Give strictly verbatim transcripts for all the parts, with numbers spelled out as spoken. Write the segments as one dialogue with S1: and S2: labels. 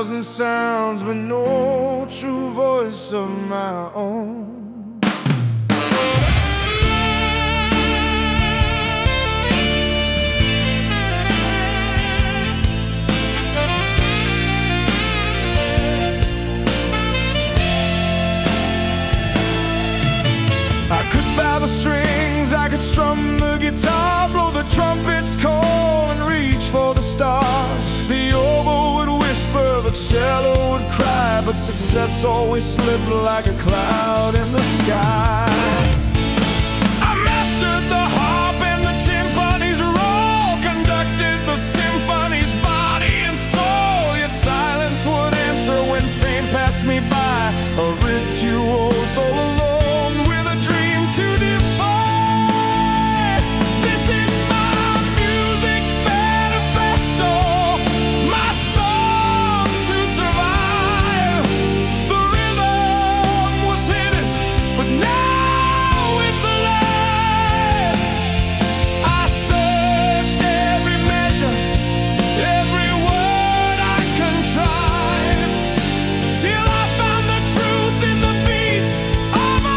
S1: thousand sounds, but no true voice of my own. I could bow the strings, I could strum the guitar, blow the trumpets call and reach for the stars. The oboe would whisper, the cello would cry, but success always slipped like a cloud in the sky. I mastered the harp and the timpani's roll, conducted the symphony's body and soul. Yet silence would answer when fame passed me by, a ritual so alone with a dream to defy. This is my music manifesto, my song to survive. The rhythm was hidden, but now it's alive. I searched every measure, every word I contrived, till I found the truth in the beats of a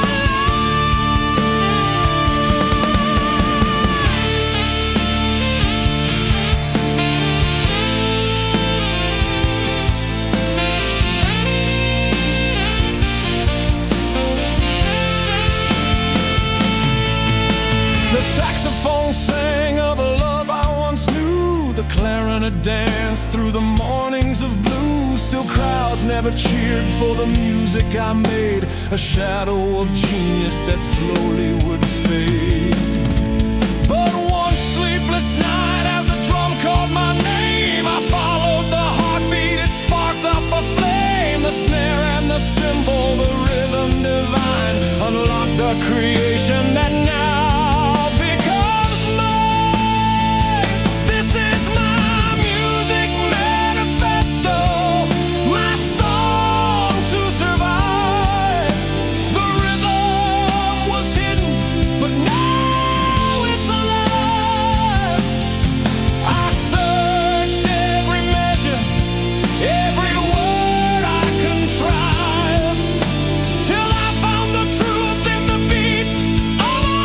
S1: The saxophone sang of a love I once knew. The clarinet danced through the mornings of blue. Still crowds never cheered for the music I made, a shadow of genius that slowly would fade. But one sleepless night, as the drum called my name, I followed the heartbeat, it sparked up a flame. The snare and the cymbal, the rhythm divine, unlocked a creation that now becomes mine. This is my music manifesto, my song to survive. The rhythm was hidden, but now it's alive. I searched every measure, every word I contrived, till I found the truth in the beats of a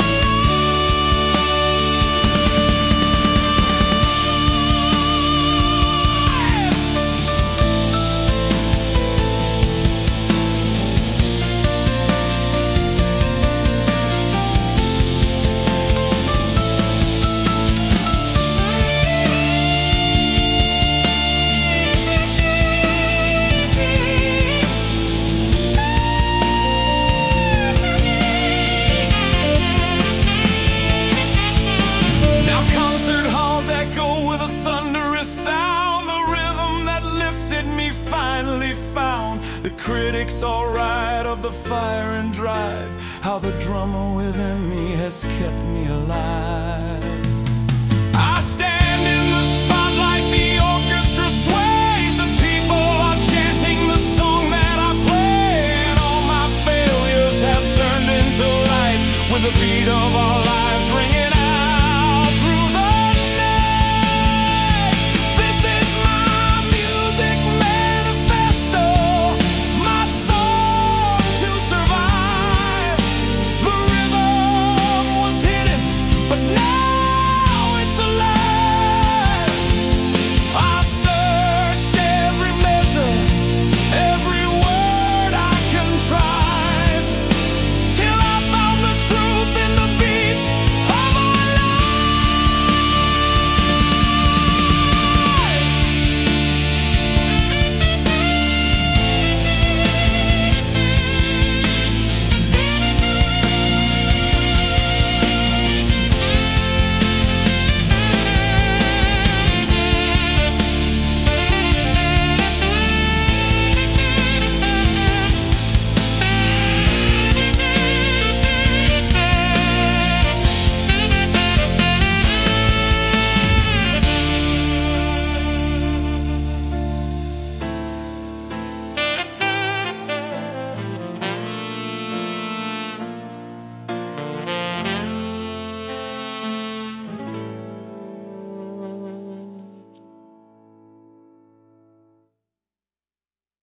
S1: Now concert halls echo with a thunderous sound. The rhythm that lifted me finally found. The critics all right of the fire and drive, how the drummer within me has kept me alive. I stand in the spotlight, the orchestra sways, the people are chanting the song that I play, and all my failures have turned into light with the beat